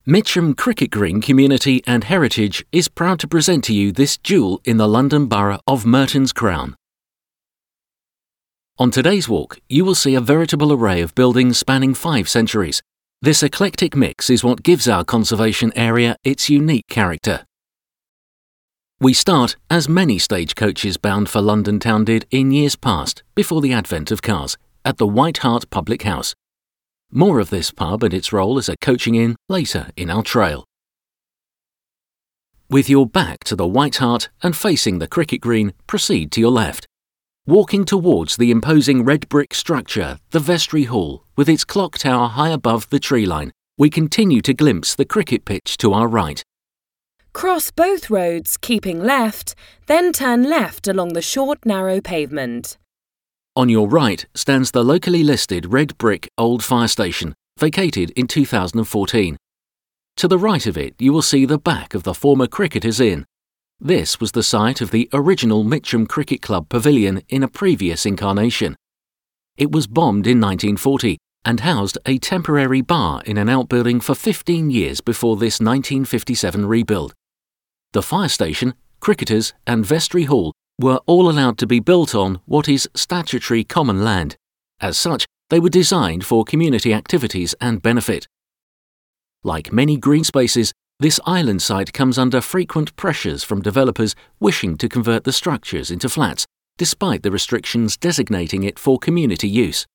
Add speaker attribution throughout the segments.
Speaker 1: Mitcham Cricket Green Community and Heritage is proud to present to you this jewel in the London Borough of Merton's Crown. On today's walk, you will see a veritable array of buildings spanning 5 centuries. This eclectic mix is what gives our conservation area its unique character. We start, as many stagecoaches bound for London town did in years past, before the advent of cars, at the White Hart Public House. More of this pub and its role as a coaching inn later in our trail. With your back to the White Hart and facing the cricket green, proceed to your left. Walking towards the imposing red brick structure, the Vestry Hall, with its clock tower high above the tree line, we continue to glimpse the cricket pitch to our right.
Speaker 2: Cross both roads, keeping left, then turn left along the short, narrow pavement.
Speaker 1: On your right stands the locally listed red brick old fire station, vacated in 2014. To the right of it, you will see the back of the former Cricketers Inn. This was the site of the original Mitcham Cricket Club pavilion in a previous incarnation. It was bombed in 1940 and housed a temporary bar in an outbuilding for 15 years before this 1957 rebuild. The fire station, Cricketers and Vestry Hall were all allowed to be built on what is statutory common land. As such, they were designed for community activities and benefit. Like many green spaces, this island site comes under frequent pressures from developers wishing to convert the structures into flats, despite the restrictions designating it for community use.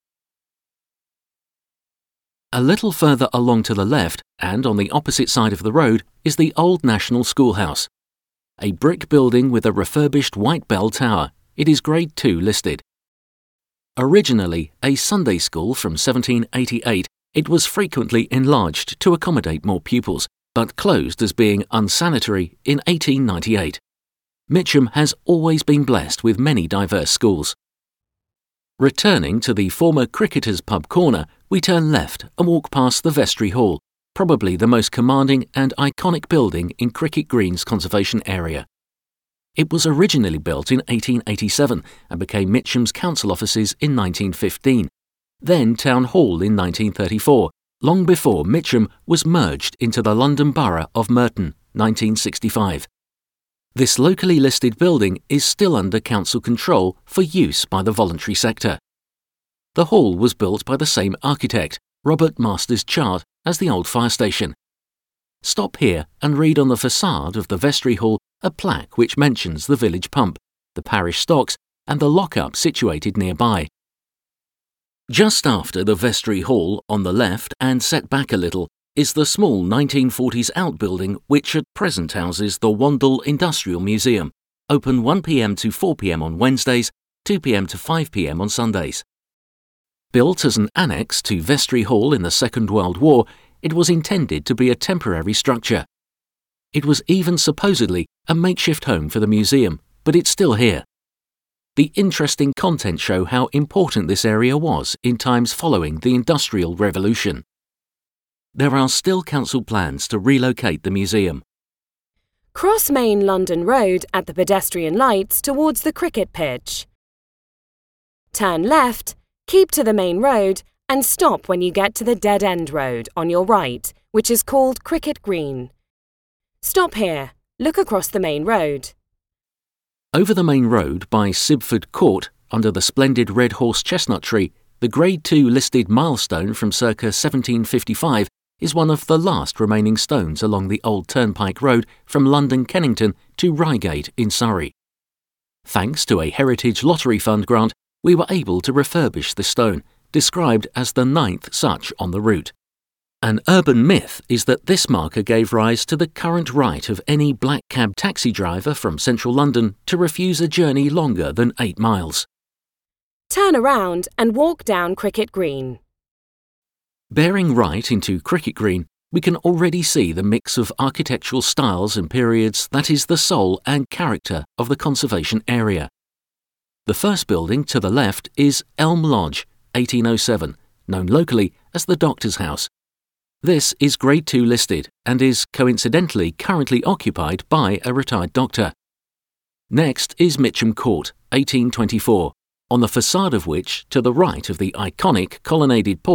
Speaker 1: A little further along to the left, and on the opposite side of the road, is the Old National Schoolhouse. A brick building with a refurbished white bell tower, it is Grade 2 listed. Originally a Sunday school from 1788, it was frequently enlarged to accommodate more pupils, but closed as being unsanitary in 1898. Mitcham has always been blessed with many diverse schools. Returning to the former Cricketers Pub corner, we turn left and walk past the Vestry Hall, probably the most commanding and iconic building in Cricket Green's conservation area. It was originally built in 1887 and became Mitcham's council offices in 1915, then Town Hall in 1934, long before Mitcham was merged into the London Borough of Merton, 1965. This locally listed building is still under council control for use by the voluntary sector. The hall was built by the same architect, Robert Masters Chart, as the old fire station. Stop here and read on the facade of the Vestry Hall a plaque which mentions the village pump, the parish stocks and the lock-up situated nearby. Just after the Vestry Hall on the left and set back a little is the small 1940s outbuilding which at present houses the Wandle Industrial Museum, open 1 p.m. to 4 p.m. on Wednesdays, 2 p.m. to 5 p.m. on Sundays. Built as an annex to Vestry Hall in the Second World War, it was intended to be a temporary structure. It was even supposedly a makeshift home for the museum, but it's still here. The interesting contents show how important this area was in times following the Industrial Revolution. There are still council plans to relocate the museum.
Speaker 2: Cross Main London Road at the pedestrian lights towards the cricket pitch. Turn left, keep to the main road and stop when you get to the dead-end road on your right, which is called Cricket Green. Stop here, look across the main road.
Speaker 1: Over the main road by Sibford Court, under the splendid red horse chestnut tree, the Grade 2 listed milestone from circa 1755 is one of the last remaining stones along the old Turnpike Road from London Kennington to Reigate in Surrey. Thanks to a Heritage Lottery Fund grant, we were able to refurbish the stone, described as the 9th such on the route. An urban myth is that this marker gave rise to the current right of any black cab taxi driver from central London to refuse a journey longer than 8 miles.
Speaker 2: Turn around and walk down Cricket Green.
Speaker 1: Bearing right into Cricket Green, we can already see the mix of architectural styles and periods that is the soul and character of the conservation area. The first building to the left is Elm Lodge, 1807, known locally as the Doctor's House. This is Grade 2 listed and is coincidentally currently occupied by a retired doctor. Next is Mitcham Court, 1824, on the facade of which, to the right of the iconic colonnaded porch,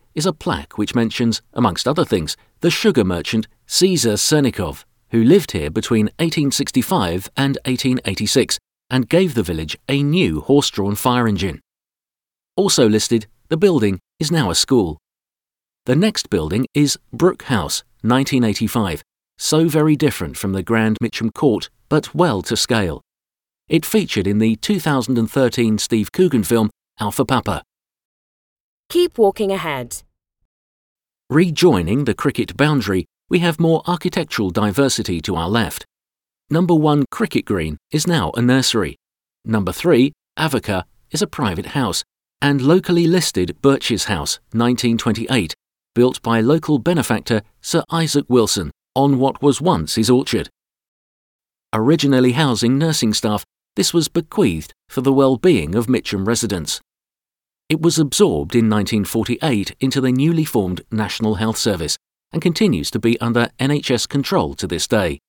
Speaker 1: is a plaque which mentions, amongst other things, the sugar merchant Caesar Sernikov, who lived here between 1865 and 1886 and gave the village a new horse-drawn fire engine. Also listed, the building is now a school. The next building is Brooke House, 1985, so very different from the grand Mitcham Court, but well to scale. It featured in the 2013 Steve Coogan film Alpha Papa.
Speaker 2: Keep walking ahead.
Speaker 1: Rejoining the cricket boundary, we have more architectural diversity to our left. Number 1 Cricket Green is now a nursery. Number 3, Avoca, is a private house, and locally listed Birch's House, 1928, built by local benefactor Sir Isaac Wilson on what was once his orchard. Originally housing nursing staff, this was bequeathed for the well-being of Mitcham residents. It was absorbed in 1948 into the newly formed National Health Service and continues to be under NHS control to this day.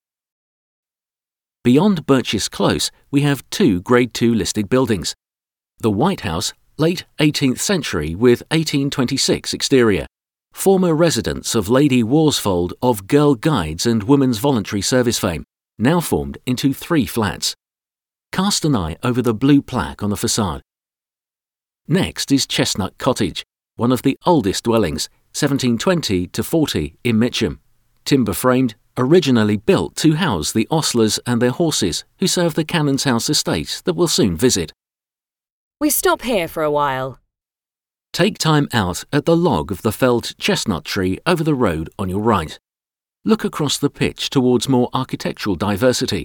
Speaker 1: Beyond Birch's Close, we have 2 Grade 2 listed buildings. The White House, late 18th century with 1826 exterior. Former residence of Lady Worsfold of Girl Guides and Women's Voluntary Service fame, now formed into 3 flats. Cast an eye over the blue plaque on the facade. Next is Chestnut Cottage, one of the oldest dwellings, 1720 to 40 in Mitcham. Timber framed, originally built to house the ostlers and their horses who serve the Cannon's House estate that we'll soon visit.
Speaker 2: We stop here for a while.
Speaker 1: Take time out at the log of the felled chestnut tree over the road on your right. Look across the pitch towards more architectural diversity.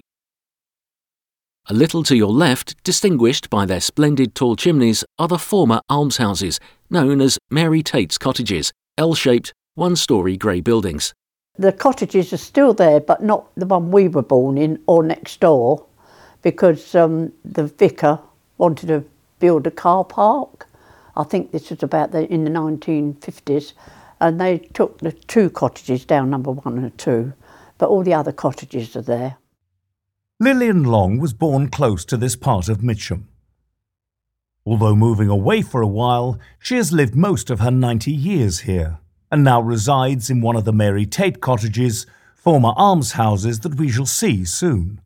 Speaker 1: A little to your left, distinguished by their splendid tall chimneys, are the former almshouses, known as Mary Tate's cottages, L-shaped, one-storey grey buildings.
Speaker 3: The cottages are still there, but not the one we were born in or next door, because the vicar wanted to build a car park. I think this was about in the 1950s, and they took the 2 cottages down, number 1 and 2, but all the other cottages are there.
Speaker 4: Lillian Long was born close to this part of Mitcham. Although moving away for a while, she has lived most of her 90 years here, and now resides in one of the Mary Tate cottages, former almshouses that we shall see soon.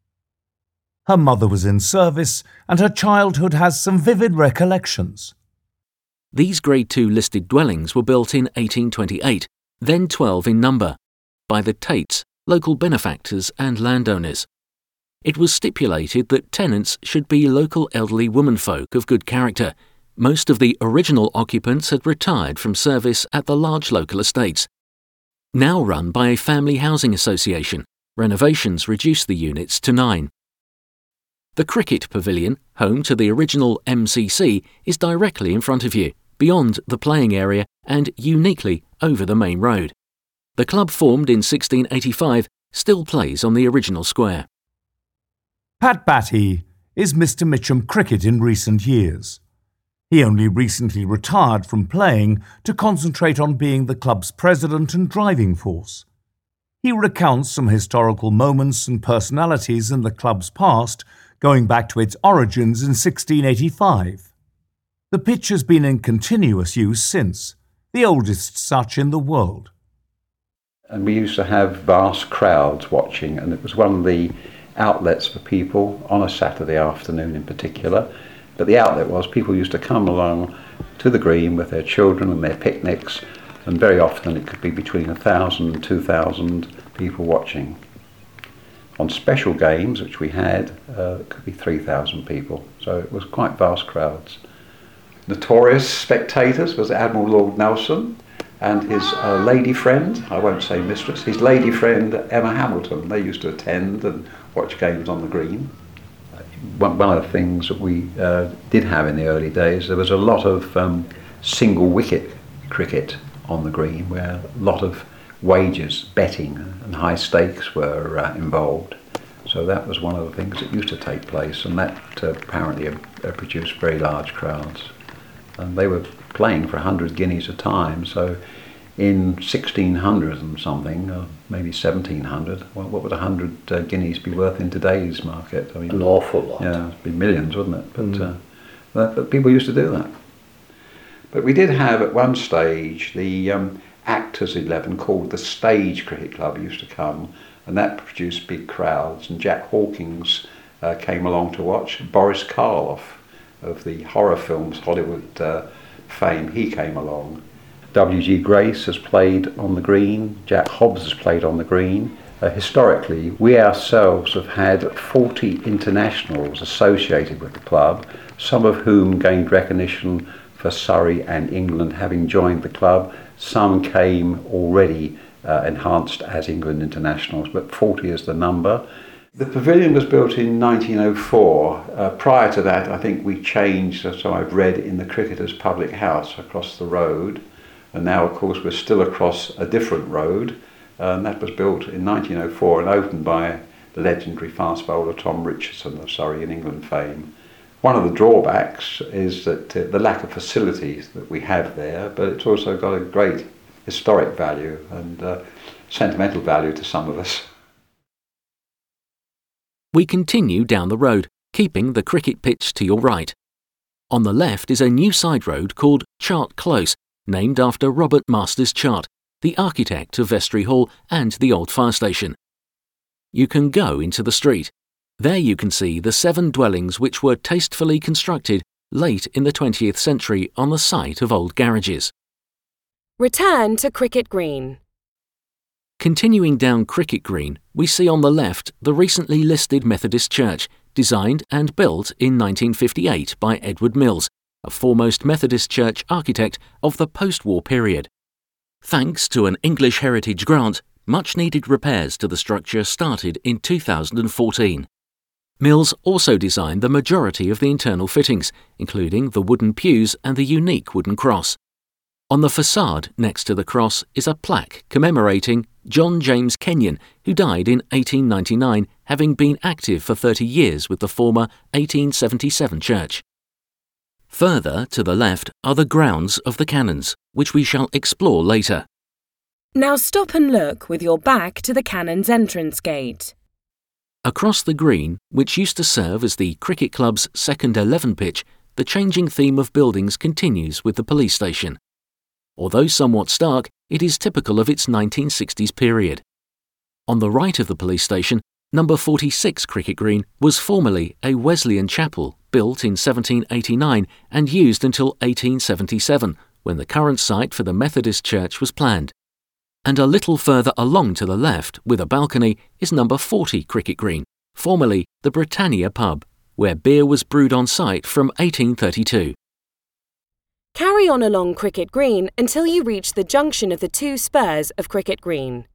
Speaker 4: Her mother was in service, and her childhood has some vivid recollections.
Speaker 1: These Grade 2 listed dwellings were built in 1828, then 12 in number, by the Tates, local benefactors and landowners. It was stipulated that tenants should be local elderly womenfolk of good character. Most of the original occupants had retired from service at the large local estates. Now run by a family housing association, renovations reduced the units to 9. The Cricket Pavilion, home to the original MCC, is directly in front of you, beyond the playing area and uniquely over the main road. The club, formed in 1685, still plays on the original square.
Speaker 4: Pat Batty is Mr. Mitcham Cricket in recent years. He only recently retired from playing to concentrate on being the club's president and driving force. He recounts some historical moments and personalities in the club's past, going back to its origins in 1685. The pitch has been in continuous use since, the oldest such in the world.
Speaker 5: And we used to have vast crowds watching, and it was one of the outlets for people on a Saturday afternoon in particular. But the outlet was people used to come along to the green with their children and their picnics, and very often it could be between 1,000 and 2,000 people watching. On special games, which we had, it could be 3,000 people, so it was quite vast crowds. Notorious spectators was Admiral Lord Nelson and his lady friend, I won't say mistress, his lady friend Emma Hamilton. They used to attend and watch games on the green. One of the things that we did have in the early days, there was a lot of single wicket cricket on the green, where a lot of wagers, betting and high stakes were involved. So that was one of the things that used to take place, and that apparently produced very large crowds. And they were playing for 100 guineas a time, so in 1600 and something, maybe 1700, what would 100 guineas be worth in today's market? I mean,
Speaker 6: an awful lot.
Speaker 5: Yeah, it'd be millions, wouldn't it? But, but people used to do that. But we did have at one stage the Actors 11 called the Stage Cricket Club used to come, and that produced big crowds, and Jack Hawkins came along to watch. Boris Karloff of the horror films Hollywood fame, he came along. W.G. Grace has played on the green, Jack Hobbs has played on the green. Historically, we ourselves have had 40 internationals associated with the club, some of whom gained recognition for Surrey and England having joined the club. Some came already enhanced as England internationals, but 40 is the number. The pavilion was built in 1904. Prior to that, I think we changed, so I've read, in the Cricketers' Public House across the road. And now, of course, we're still across a different road. And that was built in 1904 and opened by the legendary fast bowler Tom Richardson of Surrey and England fame. One of the drawbacks is that the lack of facilities that we have there, but it's also got a great historic value and sentimental value to some of us.
Speaker 1: We continue down the road, keeping the cricket pitch to your right. On the left is a new side road called Chart Close, named after Robert Masters Chart, the architect of Vestry Hall and the old fire station. You can go into the street. There you can see the 7 dwellings which were tastefully constructed late in the 20th century on the site of old garages.
Speaker 2: Return to Cricket Green.
Speaker 1: Continuing down Cricket Green, we see on the left the recently listed Methodist Church, designed and built in 1958 by Edward Mills, a foremost Methodist Church architect of the post-war period. Thanks to an English Heritage grant, much-needed repairs to the structure started in 2014. Mills also designed the majority of the internal fittings, including the wooden pews and the unique wooden cross. On the facade next to the cross is a plaque commemorating John James Kenyon, who died in 1899, having been active for 30 years with the former 1877 church. Further to the left are the grounds of the Canons, which we shall explore later.
Speaker 2: Now stop and look with your back to the Canons entrance gate.
Speaker 1: Across the green, which used to serve as the cricket club's second 11 pitch, the changing theme of buildings continues with the police station. Although somewhat stark, it is typical of its 1960s period. On the right of the police station, number 46 Cricket Green was formerly a Wesleyan chapel built in 1789 and used until 1877, when the current site for the Methodist Church was planned. And a little further along to the left, with a balcony, is number 40 Cricket Green, formerly the Britannia pub, where beer was brewed on site from 1832.
Speaker 2: Carry on along Cricket Green until you reach the junction of the 2 spurs of Cricket Green.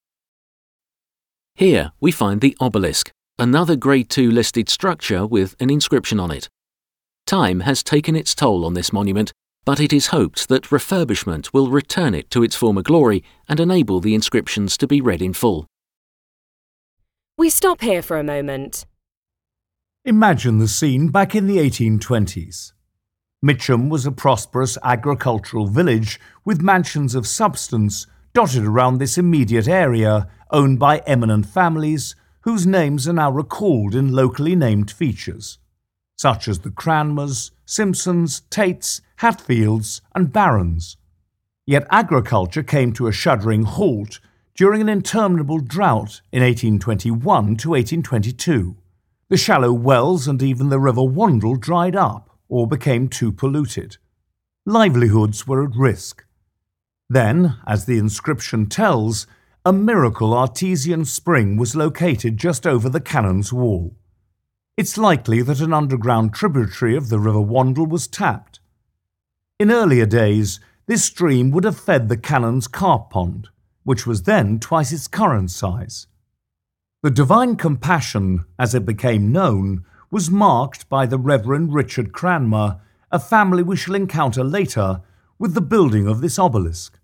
Speaker 1: Here we find the obelisk, another Grade 2 listed structure with an inscription on it. Time has taken its toll on this monument, but it is hoped that refurbishment will return it to its former glory and enable the inscriptions to be read in full.
Speaker 2: We stop here for a moment.
Speaker 4: Imagine the scene back in the 1820s. Mitcham was a prosperous agricultural village with mansions of substance dotted around this immediate area, owned by eminent families whose names are now recalled in locally named features, such as the Cranmers, Simpsons, Tates, Hatfields and Barons. Yet agriculture came to a shuddering halt during an interminable drought in 1821 to 1822. The shallow wells and even the River Wandle dried up or became too polluted. Livelihoods were at risk. Then, as the inscription tells, a miracle artesian spring was located just over the Canons' wall. It's likely that an underground tributary of the River Wandle was tapped. In earlier days, this stream would have fed the Canons' carp pond, which was then twice its current size. The Divine Compassion, as it became known, was marked by the Reverend Richard Cranmer, a family we shall encounter later, with the building of this obelisk.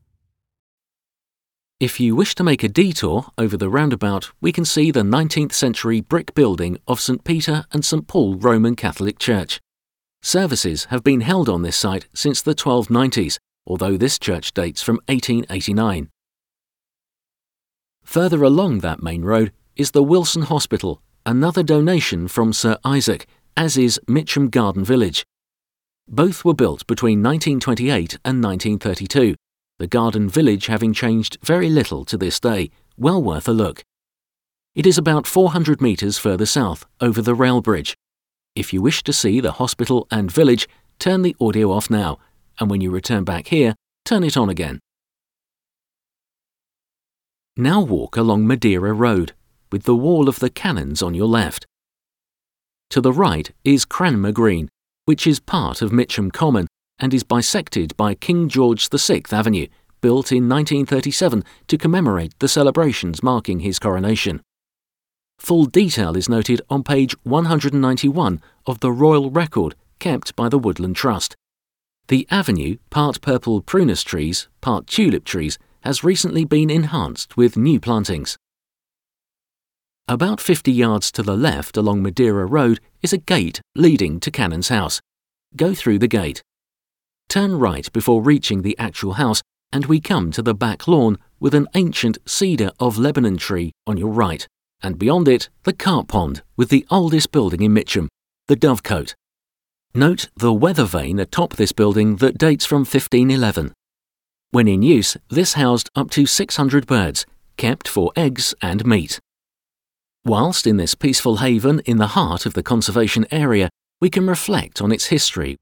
Speaker 1: If you wish to make a detour over the roundabout, we can see the 19th century brick building of St. Peter and St. Paul Roman Catholic Church. Services have been held on this site since the 1290s, although this church dates from 1889. Further along that main road is the Wilson Hospital, another donation from Sir Isaac, as is Mitcham Garden Village. Both were built between 1928 and 1932, the garden village having changed very little to this day, well worth a look. It is about 400 metres further south, over the rail bridge. If you wish to see the hospital and village, turn the audio off now, and when you return back here, turn it on again. Now walk along Madeira Road, with the wall of the Canons on your left. To the right is Cranmer Green, which is part of Mitcham Common and is bisected by King George VI Avenue, built in 1937 to commemorate the celebrations marking his coronation. Full detail is noted on page 191 of the Royal Record kept by the Woodland Trust. The avenue, part purple prunus trees, part tulip trees, has recently been enhanced with new plantings. About 50 yards to the left along Madeira Road is a gate leading to Canon's house. Go through the gate. Turn right before reaching the actual house and we come to the back lawn with an ancient cedar of Lebanon tree on your right, and beyond it the carp pond with the oldest building in Mitcham, the Dovecote. Note the weather vane atop this building that dates from 1511. When in use, this housed up to 600 birds, kept for eggs and meat. Whilst in this peaceful haven in the heart of the conservation area, we can reflect on its history.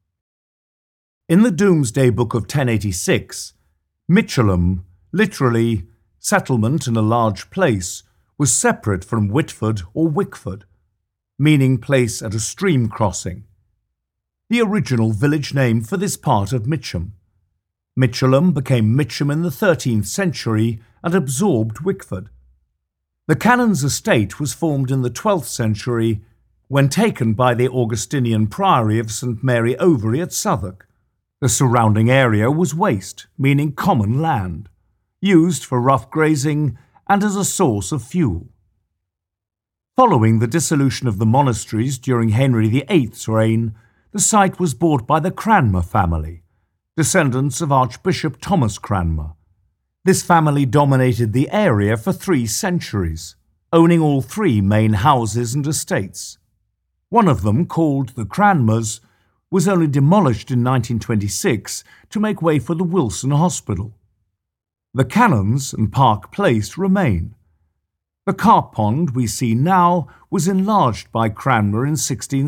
Speaker 4: In the Domesday Book of 1086, Mitchelham, literally settlement in a large place, was separate from Whitford or Wickford, meaning place at a stream crossing. The original village name for this part of Mitcham. Mitchelham became Mitcham in the 13th century and absorbed Wickford. The Canons' estate was formed in the 12th century when taken by the Augustinian Priory of St Mary Overy at Southwark. The surrounding area was waste, meaning common land, used for rough grazing and as a source of fuel. Following the dissolution of the monasteries during Henry VIII's reign, the site was bought by the Cranmer family, descendants of Archbishop Thomas Cranmer. This family dominated the area for 3 centuries, owning all 3 main houses and estates. One of them, called the Cranmers, was only demolished in 1926 to make way for the Wilson Hospital. The Canons and Park Place remain. The carp pond we see now was enlarged by Cranmer in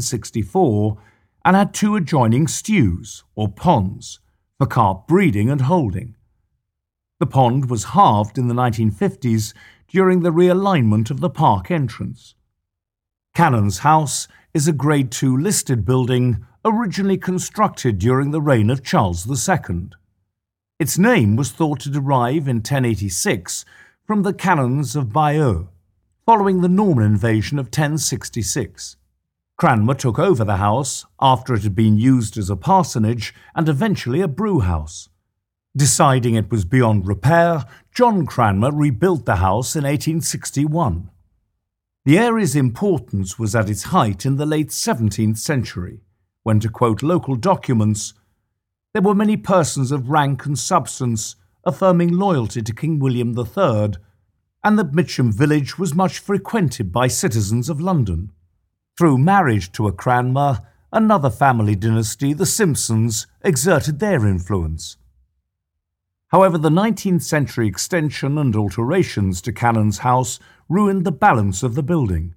Speaker 4: 1664 and had 2 adjoining stews, or ponds, for carp breeding and holding. The pond was halved in the 1950s during the realignment of the park entrance. Canon's House is a Grade II listed building originally constructed during the reign of Charles II. Its name was thought to derive in 1086 from the Canons of Bayeux, following the Norman invasion of 1066. Cranmer took over the house after it had been used as a parsonage and eventually a brewhouse. Deciding it was beyond repair, John Cranmer rebuilt the house in 1861. The area's importance was at its height in the late 17th century, when, to quote local documents, there were many persons of rank and substance affirming loyalty to King William III, and that Mitcham village was much frequented by citizens of London. Through marriage to a Cranmer, another family dynasty, the Simpsons, exerted their influence. However, the 19th century extension and alterations to Canon's House ruined the balance of the building.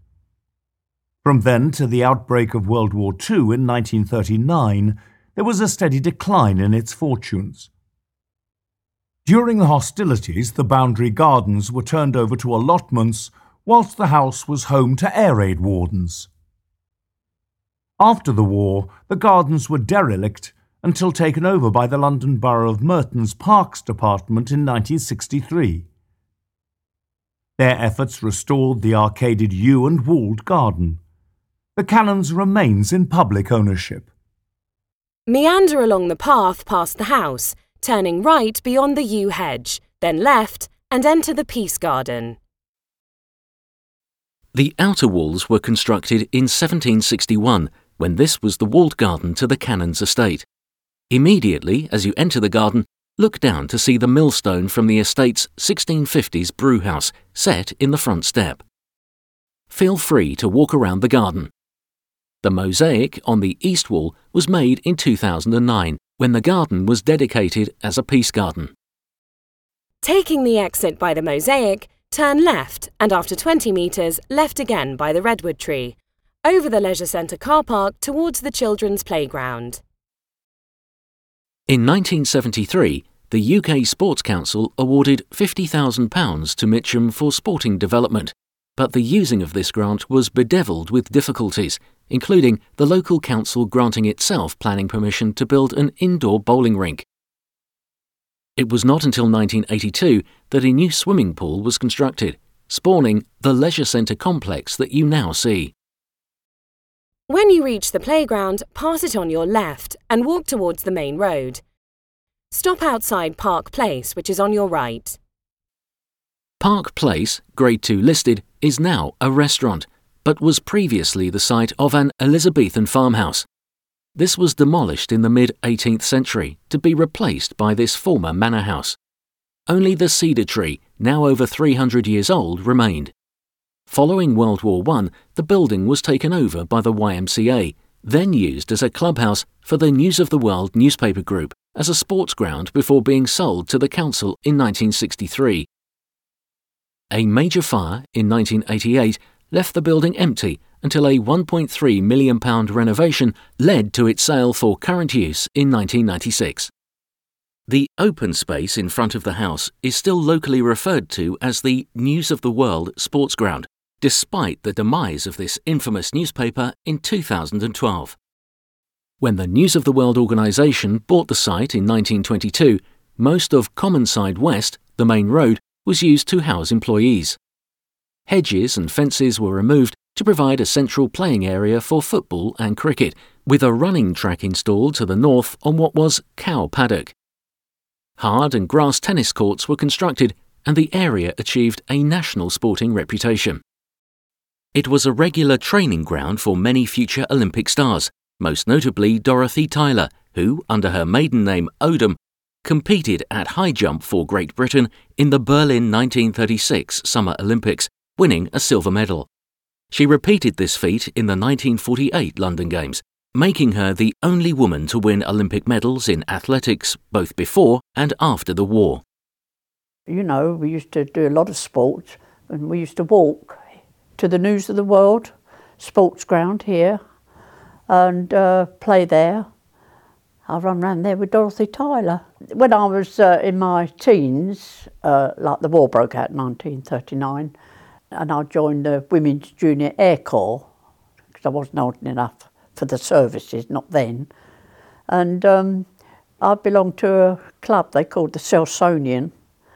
Speaker 4: From then to the outbreak of World War II in 1939, there was a steady decline in its fortunes. During the hostilities, the boundary gardens were turned over to allotments, whilst the house was home to air raid wardens. After the war, the gardens were derelict until taken over by the London Borough of Merton's Parks Department in 1963. Their efforts restored the arcaded yew and walled garden. The Canons remains in public ownership.
Speaker 2: Meander along the path past the house, turning right beyond the yew hedge, then left and enter the Peace Garden.
Speaker 1: The outer walls were constructed in 1761, when this was the walled garden to the Canons' estate. Immediately, as you enter the garden, look down to see the millstone from the estate's 1650s brewhouse set in the front step. Feel free to walk around the garden. The mosaic on the east wall was made in 2009, when the garden was dedicated as a peace garden.
Speaker 2: Taking the exit by the mosaic, turn left and after 20 metres left again by the redwood tree, over the leisure centre car park towards the children's playground.
Speaker 1: In 1973, the UK Sports Council awarded £50,000 to Mitcham for sporting development, but the using of this grant was bedevilled with difficulties, including the local council granting itself planning permission to build an indoor bowling rink. It was not until 1982 that a new swimming pool was constructed, spawning the leisure centre complex that you now see.
Speaker 2: When you reach the playground, pass it on your left and walk towards the main road. Stop outside Park Place, which is on your right.
Speaker 1: Park Place, Grade 2 listed, is now a restaurant, but was previously the site of an Elizabethan farmhouse. This was demolished in the mid-18th century to be replaced by this former manor house. Only the cedar tree, now over 300 years old, remained. Following World War I, the building was taken over by the YMCA, then used as a clubhouse for the News of the World newspaper group, as a sports ground before being sold to the council in 1963. A major fire in 1988 left the building empty until a £1.3 million renovation led to its sale for current use in 1996. The open space in front of the house is still locally referred to as the News of the World Sports Ground, despite the demise of this infamous newspaper in 2012. When the News of the World organisation bought the site in 1922, most of Commonside West, the main road, was used to house employees. Hedges and fences were removed to provide a central playing area for football and cricket, with a running track installed to the north on what was Cow Paddock. Hard and grass tennis courts were constructed, and the area achieved a national sporting reputation. It was a regular training ground for many future Olympic stars, most notably Dorothy Tyler, who, under her maiden name Odom, competed at high jump for Great Britain in the Berlin 1936 Summer Olympics, winning a silver medal. She repeated this feat in the 1948 London Games, making her the only woman to win Olympic medals in athletics both before and after the war.
Speaker 3: You know, we used to do a lot of sports, and we used to walk to the News of the World sports ground here and play there. I run around there with Dorothy Tyler. When I was in my teens, like the war broke out in 1939, and I joined the Women's Junior Air Corps, because I wasn't old enough for the services, not then. And I belonged to a club they called the Celsonian,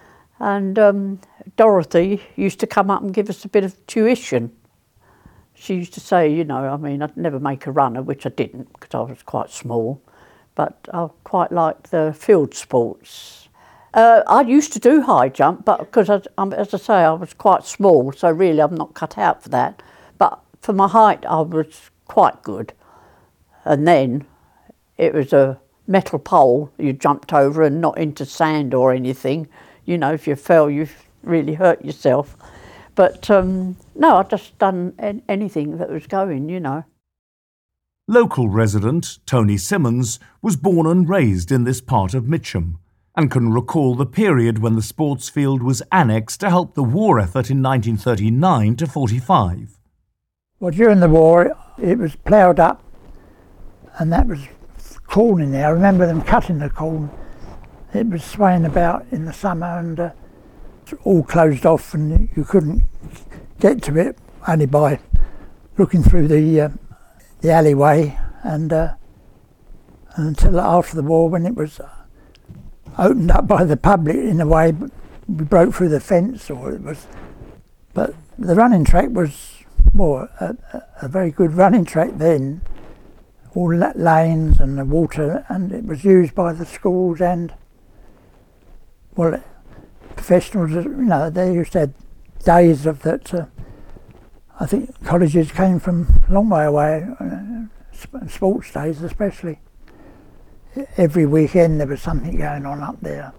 Speaker 3: and Dorothy used to come up and give us a bit of tuition. She used to say, you know, I mean, I'd never make a runner, which I didn't because I was quite small, but I quite liked the field sports. I used to do high jump, but because, as I say, I was quite small, so really I'm not cut out for that. But for my height, I was quite good. And then it was a metal pole you jumped over and not into sand or anything. You know, if you fell, you really hurt yourself. But no, I'd just done anything that was going, you know.
Speaker 4: Local resident Tony Simmons was born and raised in this part of Mitcham and can recall the period when the sports field was annexed to help the war effort in 1939 to 45.
Speaker 6: Well, during the war, it was ploughed up, and that was corn in there. I remember them cutting the corn. It was swaying about in the summer, and all closed off, and you couldn't get to it only by looking through the alleyway, and until after the war, when it was opened up by the public in a way. We broke through the fence, or it was, but the running track was more a very good running track then. All lanes and the water, and it was used by the schools and, well, professionals. You know, they used to have days of that. I think colleges came from a long way away, sports days especially. Every weekend there was something going on up there.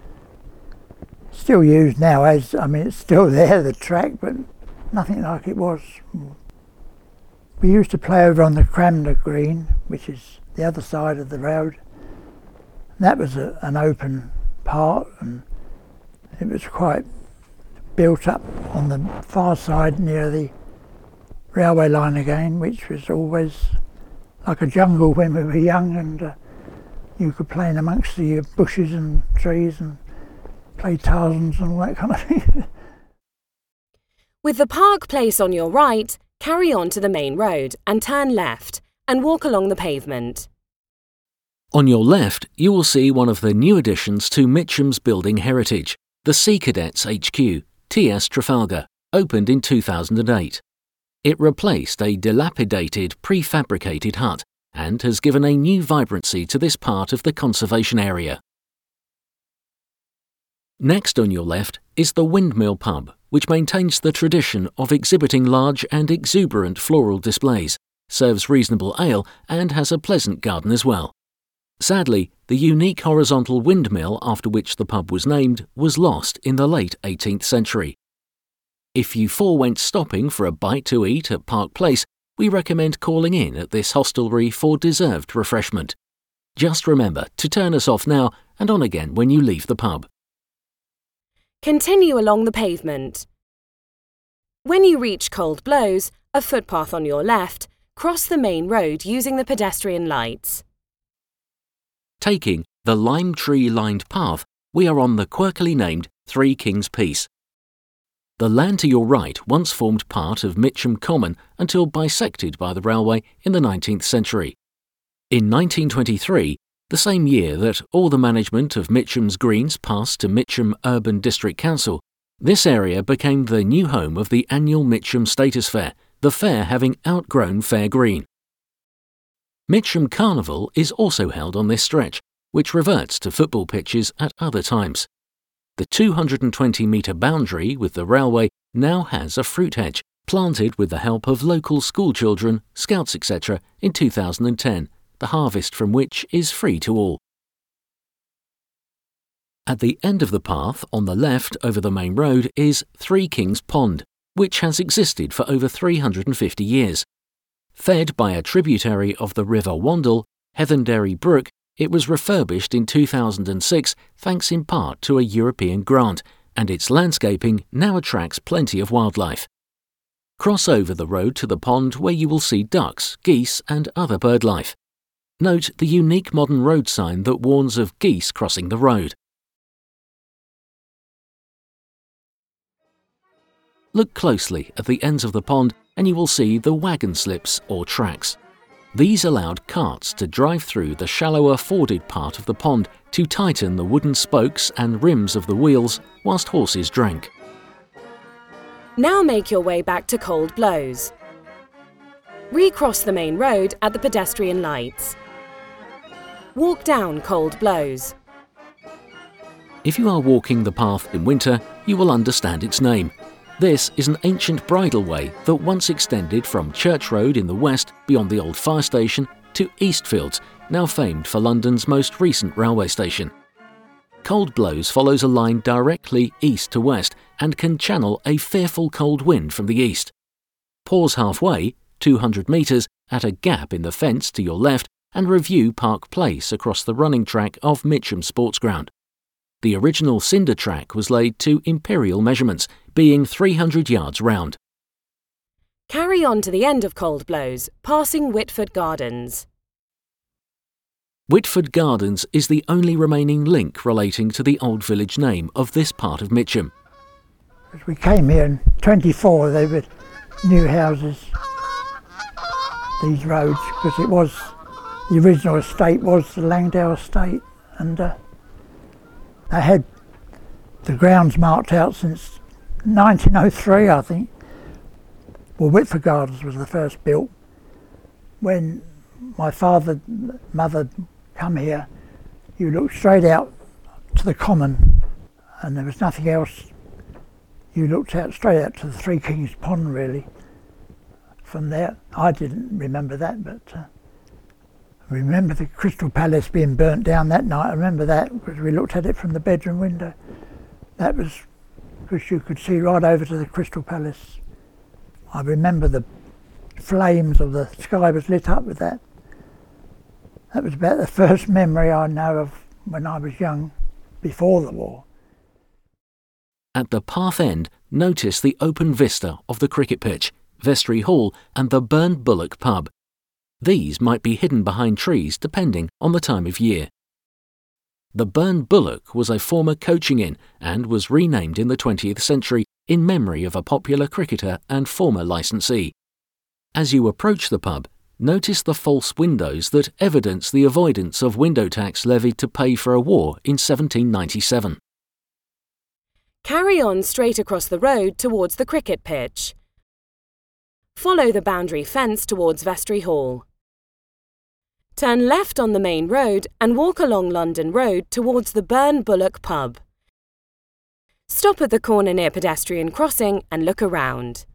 Speaker 6: Still used now as, I mean, it's still there, the track, but nothing like it was. We used to play over on the Cramner Green, which is the other side of the road. That was an open part, and it was quite built up on the far side near the railway line again, which was always like a jungle when we were young, and you could play in amongst the bushes and trees and play Tarzans and all that kind of thing.
Speaker 2: With the Park Place on your right, carry on to the main road and turn left and walk along the pavement.
Speaker 1: On your left, you will see one of the new additions to Mitcham's building heritage, the Sea Cadets HQ, TS Trafalgar, opened in 2008. It replaced a dilapidated prefabricated hut and has given a new vibrancy to this part of the conservation area. Next on your left is the Windmill Pub, which maintains the tradition of exhibiting large and exuberant floral displays, serves reasonable ale and has a pleasant garden as well. Sadly, the unique horizontal windmill after which the pub was named was lost in the late 18th century. If you forewent stopping for a bite to eat at Park Place, we recommend calling in at this hostelry for deserved refreshment. Just remember to turn us off now and on again when you leave the pub.
Speaker 2: Continue along the pavement. When you reach Cold Blows, a footpath on your left, cross the main road using the pedestrian lights.
Speaker 1: Taking the lime tree-lined path, we are on the quirkily named Three Kings Piece. The land to your right once formed part of Mitcham Common until bisected by the railway in the 19th century. In 1923, the same year that all the management of Mitcham's Greens passed to Mitcham Urban District Council, this area became the new home of the annual Mitcham Status Fair, the fair having outgrown Fair Green. Mitcham Carnival is also held on this stretch, which reverts to football pitches at other times. The 220-metre boundary with the railway now has a fruit hedge, planted with the help of local school children, scouts etc. in 2010, the harvest from which is free to all. At the end of the path, on the left over the main road, is Three Kings Pond, which has existed for over 350 years. Fed by a tributary of the River Wandle, Heathenderry Brook, it was refurbished in 2006 thanks in part to a European grant, and its landscaping now attracts plenty of wildlife. Cross over the road to the pond where you will see ducks, geese and other birdlife. Note the unique modern road sign that warns of geese crossing the road. Look closely at the ends of the pond and you will see the wagon slips or tracks. These allowed carts to drive through the shallower forded part of the pond to tighten the wooden spokes and rims of the wheels whilst horses drank.
Speaker 2: Now make your way back to Cold Blows. Recross the main road at the pedestrian lights. Walk down Cold Blows.
Speaker 1: If you are walking the path in winter, you will understand its name. This is an ancient bridleway that once extended from Church Road in the west beyond the old fire station to Eastfields, now famed for London's most recent railway station. Cold Blows follows a line directly east to west and can channel a fearful cold wind from the east. Pause halfway, 200 metres, at a gap in the fence to your left and review Park Place across the running track of Mitcham Sports Ground. The original cinder track was laid to imperial measurements, being 300 yards round.
Speaker 2: Carry on to the end of Cold Blows, passing Whitford Gardens.
Speaker 1: Whitford Gardens is the only remaining link relating to the old village name of this part of Mitcham.
Speaker 6: As we came here in 24, they were new houses, these roads, because it was, the original estate was the Langdale estate, and they had the grounds marked out since 1903, I think. Well, Whitford Gardens was the first built. When my mother come here, you looked straight out to the common and there was nothing else. You looked out straight out to the Three Kings Pond, really. From there, I didn't remember that, but I remember the Crystal Palace being burnt down that night. I remember that because we looked at it from the bedroom window. That was because you could see right over to the Crystal Palace. I remember the flames of the sky was lit up with that. That was about the first memory I know of when I was young, before the war.
Speaker 1: At the path end, notice the open vista of the cricket pitch, Vestry Hall and the Burn Bullock pub. These might be hidden behind trees depending on the time of year. The Burn Bullock was a former coaching inn and was renamed in the 20th century in memory of a popular cricketer and former licensee. As you approach the pub, notice the false windows that evidence the avoidance of window tax levied to pay for a war in 1797.
Speaker 2: Carry on straight across the road towards the cricket pitch. Follow the boundary fence towards Vestry Hall. Turn left on the main road and walk along London Road towards the Burn Bullock pub. Stop at the corner near pedestrian crossing and look around.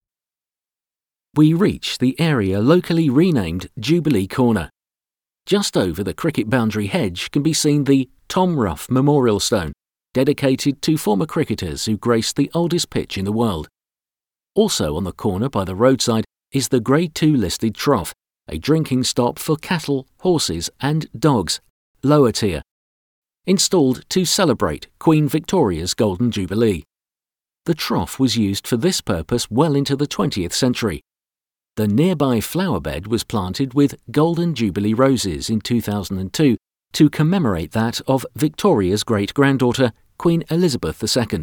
Speaker 1: We reach the area locally renamed Jubilee Corner. Just over the cricket boundary hedge can be seen the Tom Rough Memorial Stone, dedicated to former cricketers who graced the oldest pitch in the world. Also on the corner by the roadside is the Grade 2 listed trough, a drinking stop for cattle, horses and dogs, lower tier, installed to celebrate Queen Victoria's Golden Jubilee. The trough was used for this purpose well into the 20th century. The nearby flower bed was planted with Golden Jubilee roses in 2002 to commemorate that of Victoria's great-granddaughter, Queen Elizabeth II.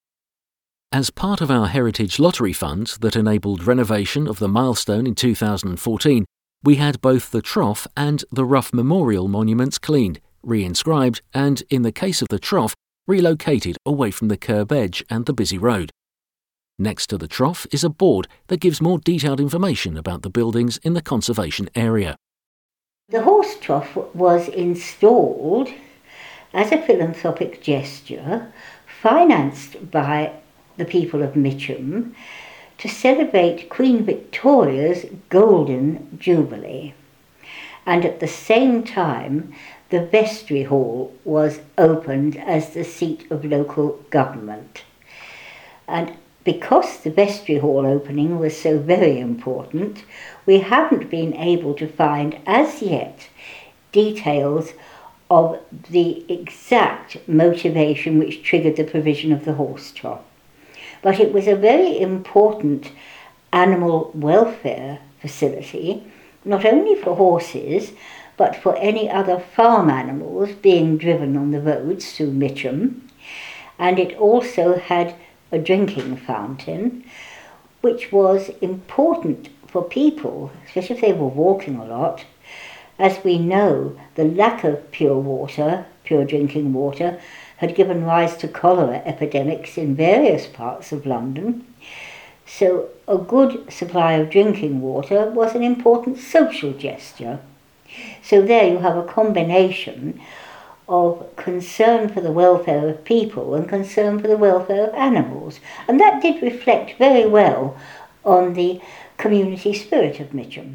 Speaker 1: As part of our Heritage Lottery Fund that enabled renovation of the milestone in 2014, we had both the trough and the Rough Memorial monuments cleaned, re-inscribed and, in the case of the trough, relocated away from the curb edge and the busy road. Next to the trough is a board that gives more detailed information about the buildings in the conservation area.
Speaker 7: The horse trough was installed as a philanthropic gesture financed by the people of Mitcham to celebrate Queen Victoria's Golden Jubilee. And at the same time, the Vestry Hall was opened as the seat of local government. And because the Vestry Hall opening was so very important, we haven't been able to find as yet details of the exact motivation which triggered the provision of the horse trough. But it was a very important animal welfare facility, not only for horses, but for any other farm animals being driven on the roads through Mitcham. And it also had a drinking fountain, which was important for people, especially if they were walking a lot. As we know, the lack of pure water, pure drinking water, had given rise to cholera epidemics in various parts of London. So a good supply of drinking water was an important social gesture. So there you have a combination of concern for the welfare of people and concern for the welfare of animals. And that did reflect very well on the community spirit of Mitcham.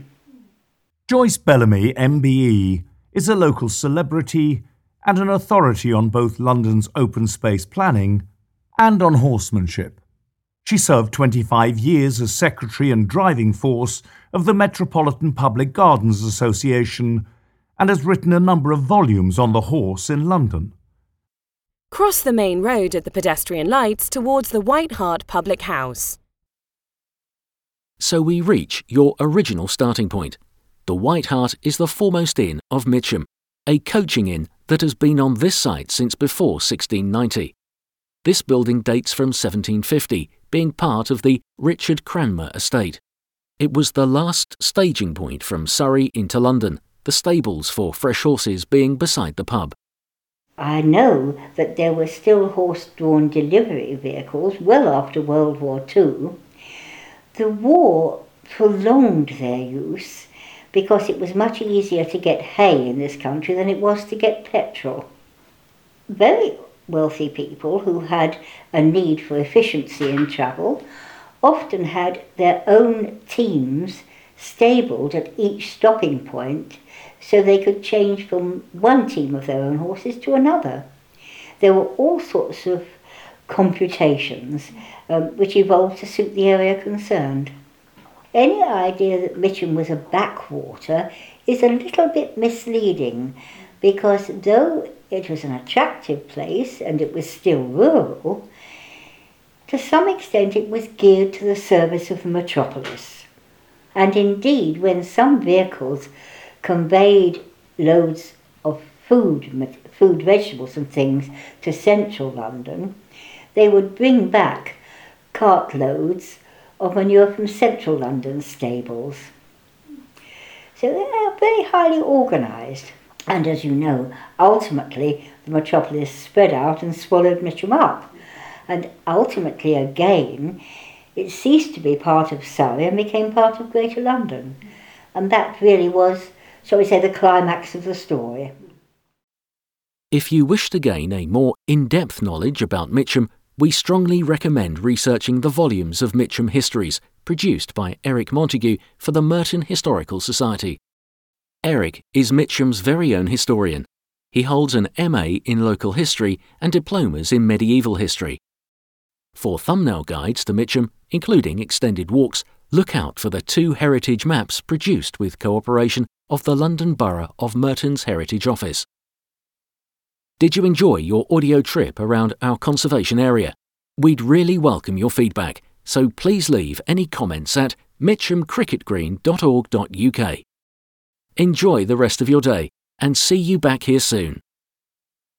Speaker 4: Joyce Bellamy, MBE, is a local celebrity and an authority on both London's open space planning and on horsemanship. She served 25 years as secretary and driving force of the Metropolitan Public Gardens Association and has written a number of volumes on the horse in London.
Speaker 2: Cross the main road at the pedestrian lights towards the White Hart Public House.
Speaker 1: So we reach your original starting point. The White Hart is the foremost inn of Mitcham, a coaching inn that has been on this site since before 1690. This building dates from 1750, being part of the Richard Cranmer estate. It was the last staging point from Surrey into London, the stables for fresh horses being beside the pub.
Speaker 7: I know that there were still horse-drawn delivery vehicles well after World War II. The war prolonged their use because it was much easier to get hay in this country than it was to get petrol. Very wealthy people who had a need for efficiency in travel often had their own teams stabled at each stopping point so they could change from one team of their own horses to another. There were all sorts of computations which evolved to suit the area concerned. any idea that Mitcham was a backwater is a little bit misleading, because though it was an attractive place and it was still rural, to some extent it was geared to the service of the metropolis. And indeed, when some vehicles conveyed loads of food, vegetables and things to central London, they would bring back cartloads of manure from central London stables. So they are very highly organised. And as you know, ultimately the metropolis spread out and swallowed Mitcham up. And ultimately again, it ceased to be part of Surrey and became part of Greater London. And that really was, shall we say, the climax of the story.
Speaker 1: If you wish to gain a more in-depth knowledge about Mitcham, we strongly recommend researching the volumes of Mitcham Histories produced by Eric Montague for the Merton Historical Society. Eric is Mitcham's very own historian. He holds an MA in local history and diplomas in medieval history. For thumbnail guides to Mitcham, including extended walks, look out for the 2 heritage maps produced with cooperation of the London Borough of Merton's Heritage Office. Did you enjoy your audio trip around our conservation area? We'd really welcome your feedback, so please leave any comments at mitchamcricketgreen.org.uk. Enjoy the rest of your day and see you back here soon.